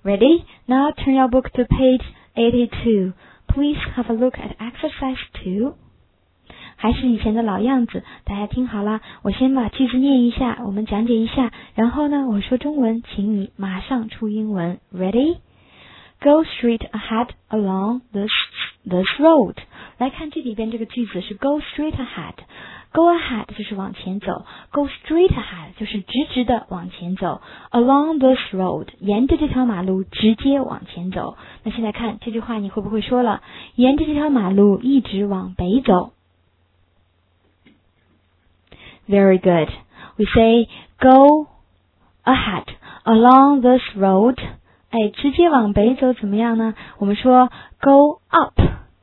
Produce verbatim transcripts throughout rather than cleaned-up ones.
Ready? Now turn your book to page eighty-two. Please have a look at exercise two. 还是以前的老样子，大家听好了，我先把句子念一下，我们讲解一下，然后呢，我说中文，请你马上出英文。Ready? Go straight ahead along this this road. 来看这里边这个句子是 go straight ahead。Go ahead 就是往前走 ，Go straight ahead 就是直直的往前走 ，Along this road 沿着这条马路直接往前走。那现在看这句话你会不会说了？沿着这条马路一直往北走。Very good. We say go ahead along this road. 哎，直接往北走怎么样呢？我们说 go up,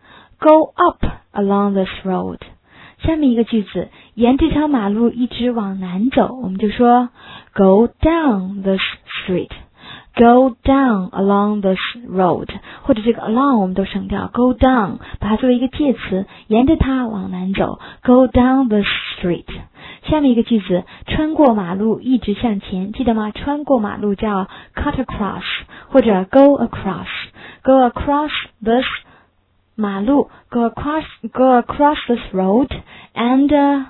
go up along this road. 下面一个句子，沿这条马路一直往南走，我们就说 go down this street, go down along this road， 或者这个 along 我们都省掉 go down， 把它作为一个介词，沿着它往南走 go down this street。 下面一个句子，穿过马路一直向前，记得吗？穿过马路叫 cut across 或者 go across, go across this马路 go across go across this road and、uh,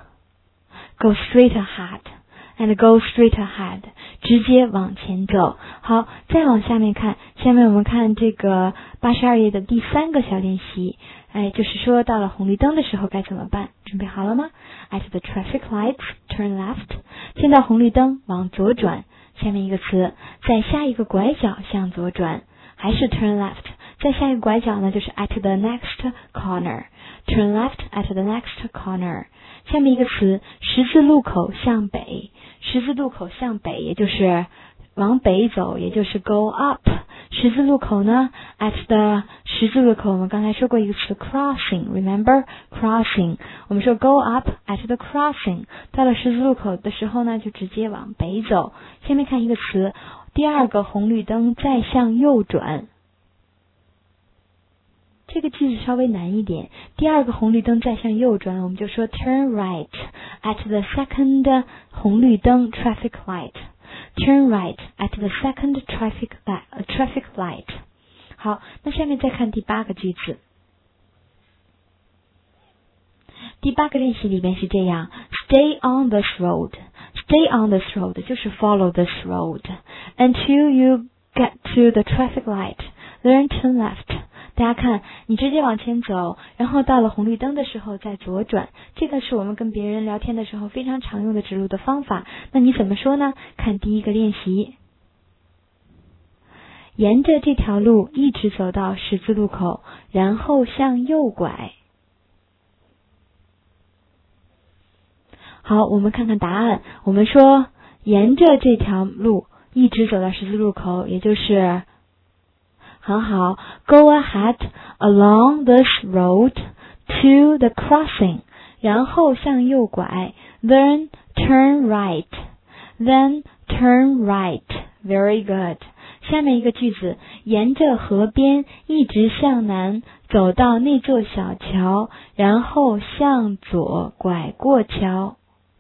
go straight ahead and go straight ahead 直接往前走。好，再往下面看，下面我们看这个八十二页的第三个小练习，哎，就是说到了红绿灯的时候该怎么办？准备好了吗？ At the traffic lights, turn left. 见到红绿灯往左转。下面一个词，在下一个拐角向左转，还是 turn left。在下一个拐角呢，就是 at the next corner. Turn left at the next corner. 下面一个词，十字路口向北。十字路口向北，也就是往北走，也就是 go up。十字路口呢 at the 十字路口，我们刚才说过一个词 crossing. Remember crossing? 我们说 go up at the crossing. 到了十字路口的时候呢，就直接往北走。下面看一个词，第二个红绿灯再向右转。这个句子稍微难一点，第二个红绿灯再向右转，我们就说 turn right at the second 红绿灯 traffic light. Turn right at the second traffic light, uh, traffic light. 好，那下面再看第八个句子。第八个练习里面是这样 Stay on this road. Stay on this road 就是 follow this road until you get to the traffic light. Then turn left. 大家看，你直接往前走，然后到了红绿灯的时候再左转，这个是我们跟别人聊天的时候非常常用的指路的方法。那你怎么说呢？看第一个练习，沿着这条路一直走到十字路口，然后向右拐。好，我们看看答案。我们说沿着这条路一直走到十字路口，也就是很好 Go ahead along this road to the crossing. 然后向右拐 Then turn right. Then turn right. Very good. 下面一个句子，沿着河边一直向南走到那座小桥，然后向左拐过桥。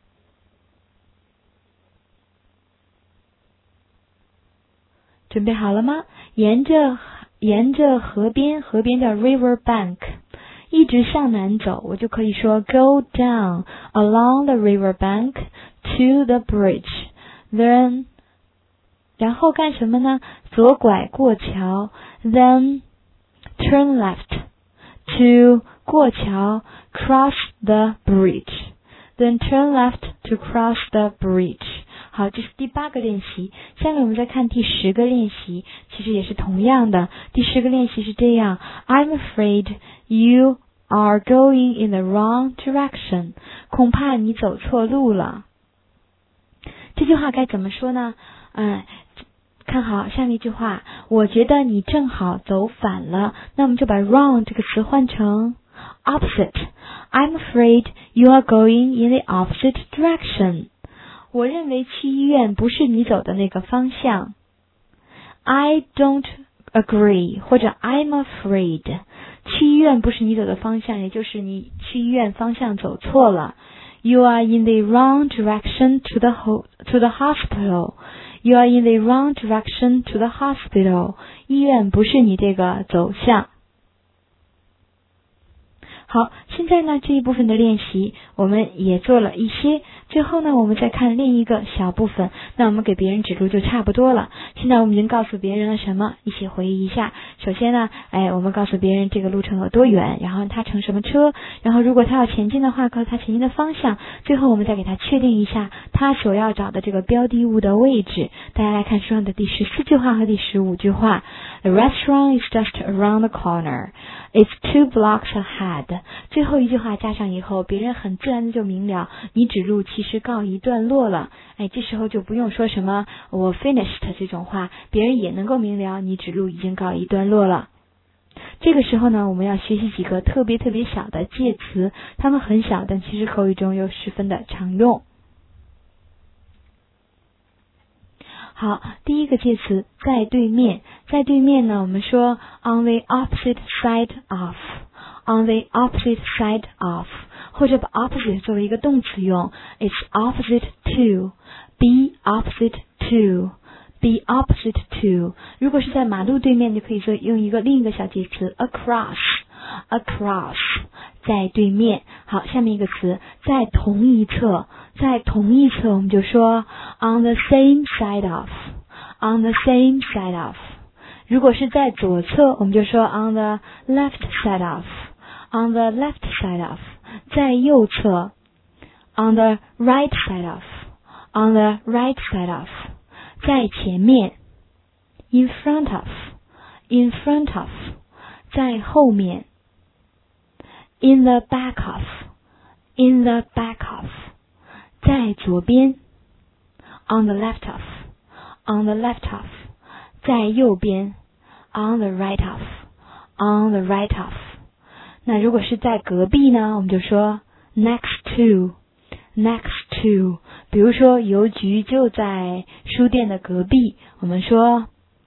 准备好了吗？沿着沿着河边，河边叫 river bank， 一直向南走，我就可以说 go down along the river bank to the bridge. Then 然后干什么呢？左拐过桥 Then turn left to 过桥 cross the bridge. Then turn left to cross the bridge. 好，这是第八个练习。下面我们再看第十个练习，其实也是同样的。第十个练习是这样 I'm afraid you are going in the wrong direction. 恐怕你走错路了。这句话该怎么说呢？嗯，看好下面一句话，我觉得你正好走反了。那我们就把 wrong 这个词换成 opposite. I'm afraid you are going in the opposite direction. 我认为去医院不是你走的那个方向。I don't agree 或者 I'm afraid 去医院不是你走的方向，也就是你去医院方向走错了。You are in the wrong direction to the ho- to the hospital. You are in the wrong direction to the hospital. 医院不是你这个走向。好，现在呢这一部分的练习我们也做了一些，最后呢我们再看另一个小部分，那我们给别人指路就差不多了。现在我们已经告诉别人了什么，一起回忆一下。首先呢，哎，我们告诉别人这个路程有多远，然后他乘什么车，然后如果他要前进的话，告诉他前进的方向，最后我们再给他确定一下他所要找的这个标的物的位置。大家来看书上的第十四句话和第十五句话。The restaurant is just around the corner. It's two blocks ahead. 最后一句话加上以后，别人很自然的就明了，你指路其实告一段落了。哎，这时候就不用说什么我 finished 这种话，别人也能够明了你指路已经告一段落了。这个时候呢，我们要学习几个特别特别小的介词，它们很小，但其实口语中又十分的常用。好，第一个介词在对面，在对面呢，我们说 on the opposite side of， on the opposite side of， 或者把 opposite 作为一个动词用 ，it's opposite to， be opposite to， be opposite to。如果是在马路对面，就可以说用一个另一个小介词 across，across， 在对面。好，下面一个词在同一侧，在同一侧我们就说 on the same side of， on the same side of。 如果是在左侧我们就说 on the left side of， on the left side of。 在右侧 on the right side of， on the right side of。 在前面 in front of， in front of。 在后面in the back of， in the back of。 在左边 on the left of， on the left of。 在右边 on the right of， on the right of。 那如果是在隔壁呢，我们就说 next to， next to。 比如说邮局就在书店的隔壁，我们说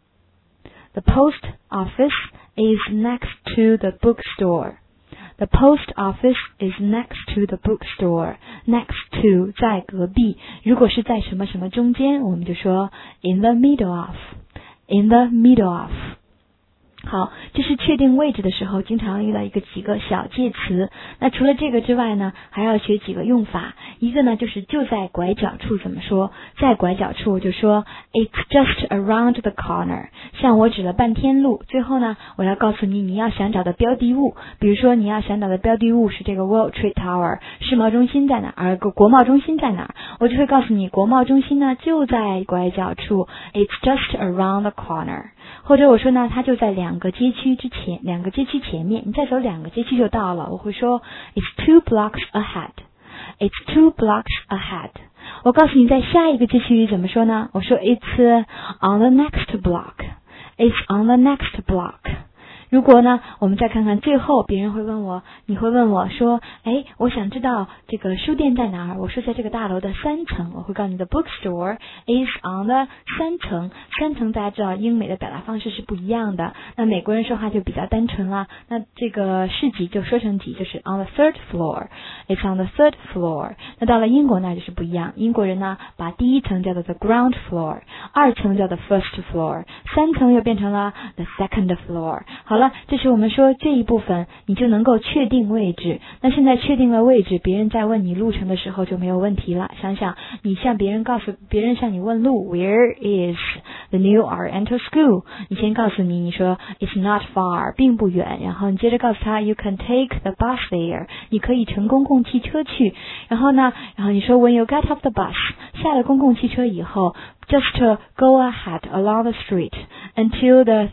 The post office is next to the bookstore。 The post office is next to the bookstore。 Next to 在隔壁，如果是在什么什么中间，我们就说 in the middle of， in the middle of。好，这是确定位置的时候经常遇到一个几个小介词。那除了这个之外呢，还要学几个用法。一个呢就是就在拐角处怎么说，在拐角处就说 It's just around the corner。 像我指了半天路，最后呢我要告诉你你要想找的标的物，比如说你要想找的标的物是这个 World Trade Tower， 世贸中心在哪儿，国贸中心在哪儿，我就会告诉你国贸中心呢就在拐角处 It's just around the corner。 或者我说呢它就在两个街区之前，两个街区前面，你再走两个街区就到了，我会说 It's two blocks ahead， It's two blocks ahead。 我告诉你在下一个街区怎么说呢，我说 It's on the next block， It's on the next block。如果呢我们再看看最后，别人会问我，你会问我说，哎，我想知道这个书店在哪儿，我说在这个大楼的三层，我会告诉你的 bookstore is on the 三层。三层大家知道英美的表达方式是不一样的，那美国人说话就比较单纯啦，那这个市集就说成几，就是 on the third floor， it's on the third floor。 那到了英国那就是不一样，英国人呢把第一层叫做 the ground floor， 二层叫做 first floor， 三层又变成了 the second floor。 好了，这是我们说这一部分你就能够确定位置。那现在确定了位置，别人在问你路程的时候就没有问题了。想想你向别人告诉别人向你问路 Where is the new Oriental School， 你先告诉你你说 It's not far， 并不远，然后你接着告诉他 You can take the bus there， 你可以乘公共汽车去。然后呢然后你说 When you get off the bus， 下了公共汽车以后 Just to go ahead along the street until the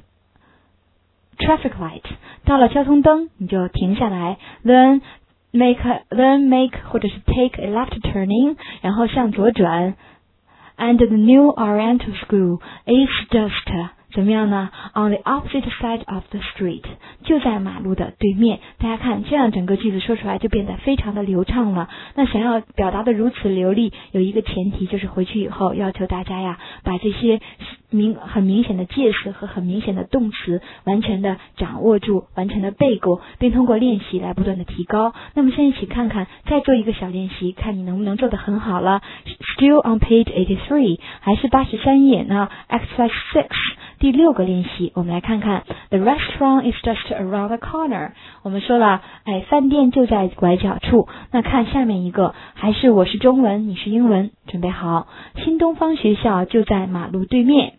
traffic light， 到了交通灯你就停下来 then make a, then make 或者是 take a left turning， 然后向左转 and the new Oriental School is just 怎么样呢 ？On the opposite side of the street， 就在马路的对面。大家看，这样整个句子说出来就变得非常的流畅了。那想要表达的如此流利，有一个前提就是回去以后要求大家呀，把这些明很明显的介词和很明显的动词完全的掌握住，完全的背过，并通过练习来不断的提高。那么先一起看看，再做一个小练习，看你能不能做得很好了。Still on page eighty-three， 还是八十三页呢 Exercise six， 第六个练习，我们来看看 The restaurant is just around the corner。 我们说了，哎，饭店就在拐角处。那看下面一个，还是我是中文，你是英文，准备好。新东方学校就在马路对面。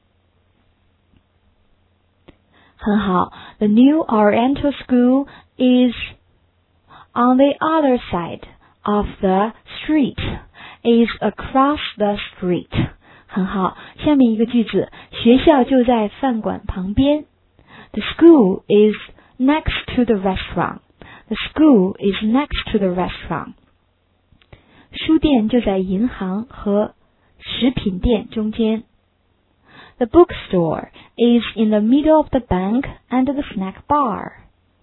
很好 The new Oriental school is on the other side of the street, is across the street。 很好，下面一个句子，学校就在饭馆旁边。 The school is next to the restaurant. The school is next to the restaurant. 书店就在银行和食品店中间。The bookstore is in the middle of the bank and the snack bar。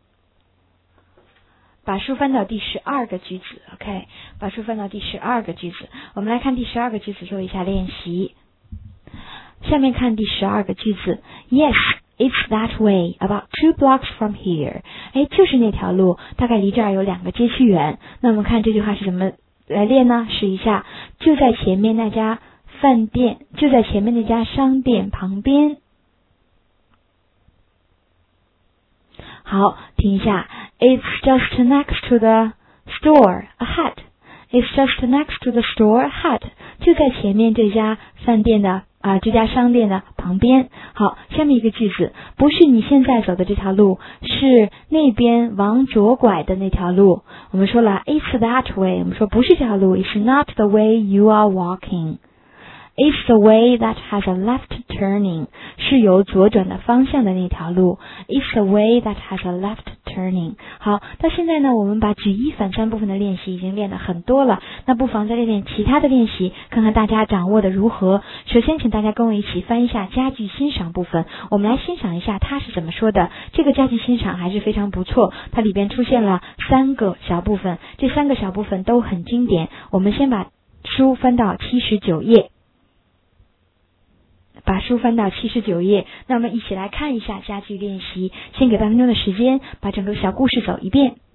把书翻到第十二个句子 OK， 把书翻到第十二个句子，我们来看第十二个句子做一下练习。下面看第十二个句子 Yes, it's that way, about two blocks from here。 哎，就是那条路，大概离这儿有两个街区远。那我们看这句话是怎么来练呢？试一下，就在前面那家饭店，就在前面那家商店旁边。好，听一下 It's just next to the store ahead. It's just next to the store ahead. 就在前面这家饭店的啊、呃，这家商店的旁边。好，下面一个句子，不是你现在走的这条路，是那边往左拐的那条路。我们说了 It's that way， 我们说不是这条路 It's not the way you are walking。It's the way that has a left turning， 是有左转的方向的那条路。It's the way that has a left turning。 好，到现在呢，我们把举一反三部分的练习已经练得很多了，那不妨再练练其他的练习，看看大家掌握的如何。首先请大家跟我一起翻一下佳句欣赏部分，我们来欣赏一下它是怎么说的。这个佳句欣赏还是非常不错，它里边出现了三个小部分，这三个小部分都很经典。我们先把书翻到七十九页，把书翻到七十九页，那我们一起来看一下佳句练习。先给半分钟的时间，把整个小故事走一遍。